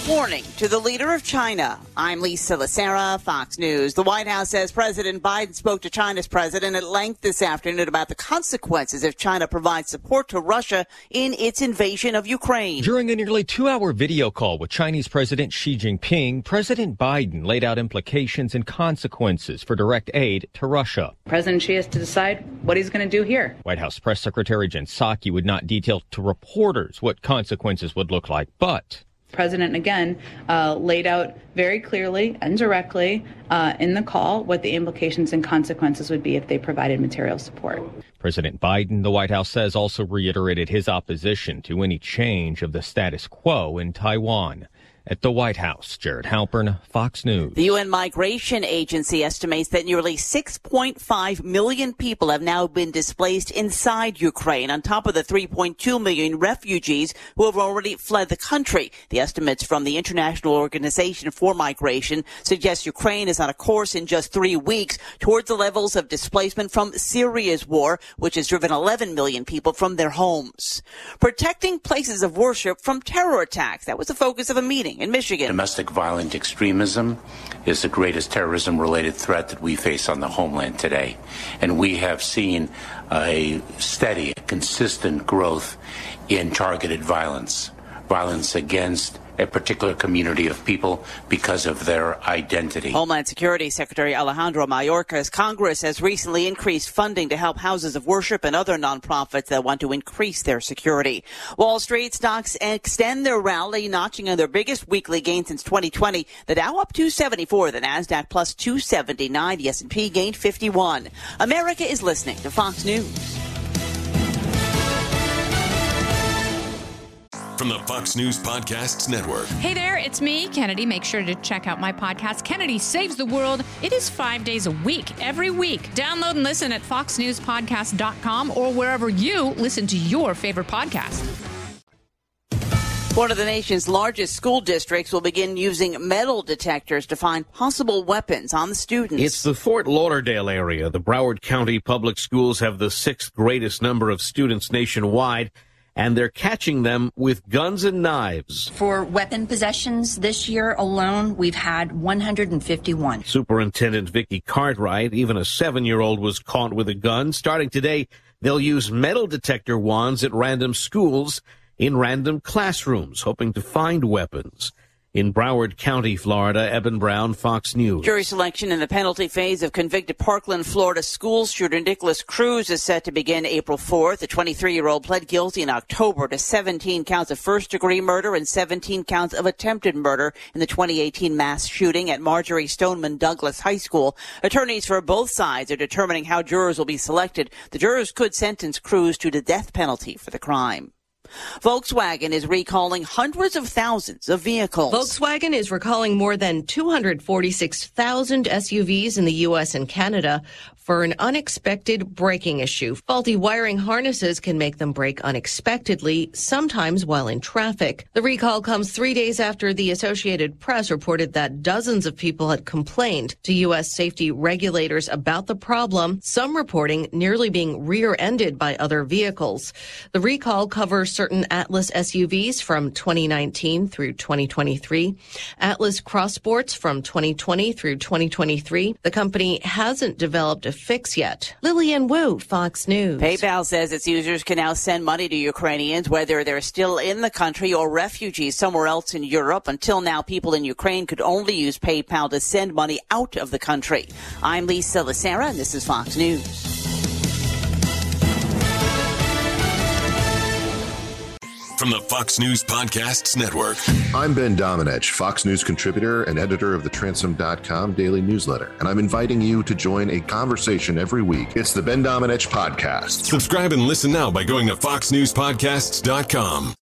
warning to the leader of China. I'm Lisa Lacera, Fox News. The White House says President Biden spoke to China's president at length this afternoon about the consequences if China provides support to Russia in its invasion of Ukraine. During a nearly 2-hour video call with Chinese President Xi Jinping, President Biden laid out implications and consequences for direct aid to Russia. President Xi has to decide what he's going to do here. White House Press Secretary Jen Psaki would not detail to reporters what consequences would look like, but President, again, laid out very clearly and directly in the call what the implications and consequences would be if they provided material support. President Biden, the White House says, also reiterated his opposition to any change of the status quo in Taiwan. At the White House, Jared Halpern, Fox News. The UN Migration Agency estimates that nearly 6.5 million people have now been displaced inside Ukraine, on top of the 3.2 million refugees who have already fled the country. The estimates from the International Organization for Migration suggest Ukraine is on a course in just 3 weeks towards the levels of displacement from Syria's war, which has driven 11 million people from their homes. Protecting places of worship from terror attacks. That was the focus of a meeting in Michigan. Domestic violent extremism is the greatest terrorism-related threat that we face on the homeland today. And we have seen a steady, consistent growth in targeted violence against a particular community of people because of their identity. Homeland Security Secretary Alejandro Mayorkas, Congress has recently increased funding to help houses of worship and other nonprofits that want to increase their security. Wall Street stocks extend their rally, notching on their biggest weekly gain since 2020. The Dow up 274, the Nasdaq plus 279, the S&P gained 51. America is listening to Fox News. From the Fox News Podcasts Network. Hey there, it's me, Kennedy. Make sure to check out my podcast, Kennedy Saves the World. It is 5 days a week, every week. Download and listen at foxnewspodcast.com or wherever you listen to your favorite podcast. One of the nation's largest school districts will begin using metal detectors to find possible weapons on the students. It's the Fort Lauderdale area. The Broward County Public Schools have the 6th greatest number of students nationwide, and they're catching them with guns and knives. For weapon possessions this year alone, we've had 151. Superintendent Vicki Cartwright, even a 7-year-old was caught with a gun. Starting today, they'll use metal detector wands at random schools in random classrooms, hoping to find weapons. In Broward County, Florida, Eben Brown, Fox News. Jury selection in the penalty phase of convicted Parkland, Florida school shooter Nicholas Cruz is set to begin April 4th. The 23-year-old pled guilty in October to 17 counts of first-degree murder and 17 counts of attempted murder in the 2018 mass shooting at Marjorie Stoneman Douglas High School. Attorneys for both sides are determining how jurors will be selected. The jurors could sentence Cruz to the death penalty for the crime. Volkswagen is recalling hundreds of thousands of vehicles. Volkswagen is recalling more than 246,000 SUVs in the U.S. and Canada for an unexpected braking issue. Faulty wiring harnesses can make them brake unexpectedly, sometimes while in traffic. The recall comes 3 days after the Associated Press reported that dozens of people had complained to U.S. safety regulators about the problem, some reporting nearly being rear-ended by other vehicles. The recall covers certain Atlas SUVs from 2019 through 2023, Atlas Cross Sports from 2020 through 2023. The company hasn't developed a fix yet. Lillian Wu, Fox News. PayPal says its users can now send money to Ukrainians, whether they're still in the country or refugees somewhere else in Europe. Until now, people in Ukraine could only use PayPal to send money out of the country. I'm Lisa Lacera, and this is Fox News. From the Fox News Podcasts Network. I'm Ben Domenech, Fox News contributor and editor of the Transom.com daily newsletter, and I'm inviting you to join a conversation every week. It's the Ben Domenech Podcast. Subscribe and listen now by going to foxnewspodcasts.com.